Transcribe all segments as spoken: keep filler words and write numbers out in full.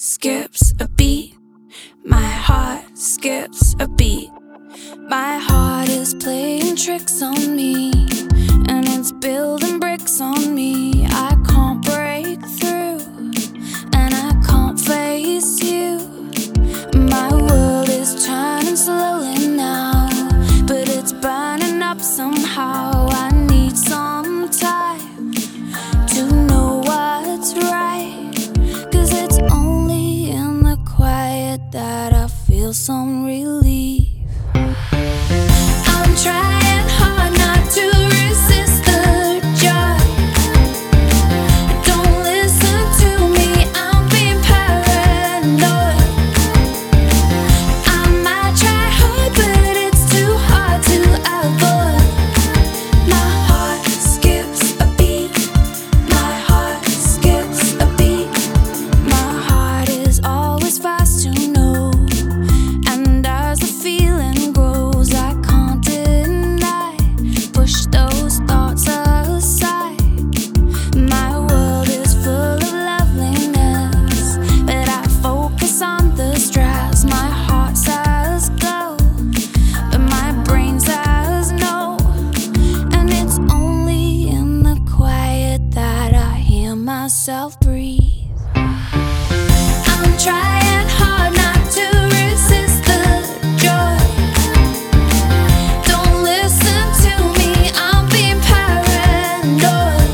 skips a beat. My heart skips a beat. My heart is playing tricks on me, and it's building bricks on me. I can't break through, and I can't face you. My world is turning slowly now, but it's burning up somehow. I need some time to know what's right, 'cause it's only in the quiet that I feel some relief. I'm trying hard not to resist the joy. Don't listen to me, I'm being paranoid. I might try hard, but it's too hard to avoid. My heart skips a beat. My heart skips a beat. My heart is always fast to know, and as the feeling grows, I can't deny, push those thoughts aside. My world is full of loveliness, but I focus on the stress. My heart says go, but my brain says no, and it's only in the quiet that I hear myself breathe. I'm trying hard not to resist the joy. Don't listen to me, I'm being paranoid.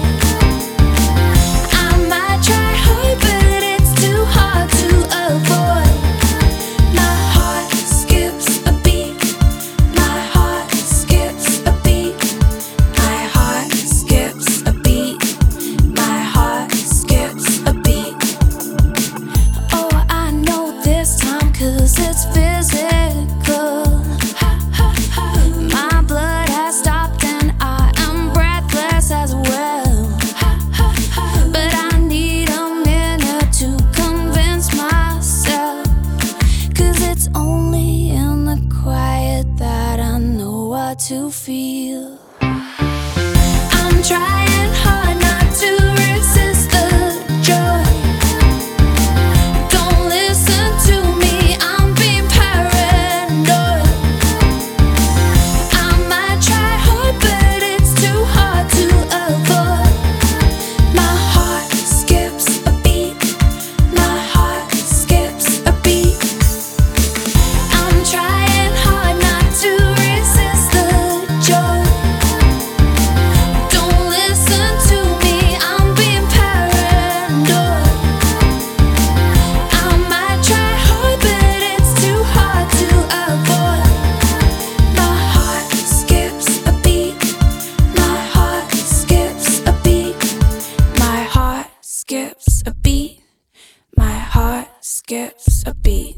I might try hard, but it's too hard to avoid. My heart skips a beat. My heart skips a beat. My heart skips a beat. My heart skips a beat. Oh, I know this time, 'cause it's physical. My blood has stopped and I am breathless as well. But I need a minute to convince myself, 'cause it's only in the quiet that I know what to feel. I'm trying hard not to resist the joy. Don't listen to me, I'm being paranoid. I might try hard, but it's too hard to avoid. My heart skips a beat. My heart skips a beat. I'm trying hard not to resist the joy. Don't listen to me, I'm being paranoid. I might try hard, but it's too hard to avoid. My heart skips a beat. My heart skips a beat. My heart skips a beat. My heart skips a beat.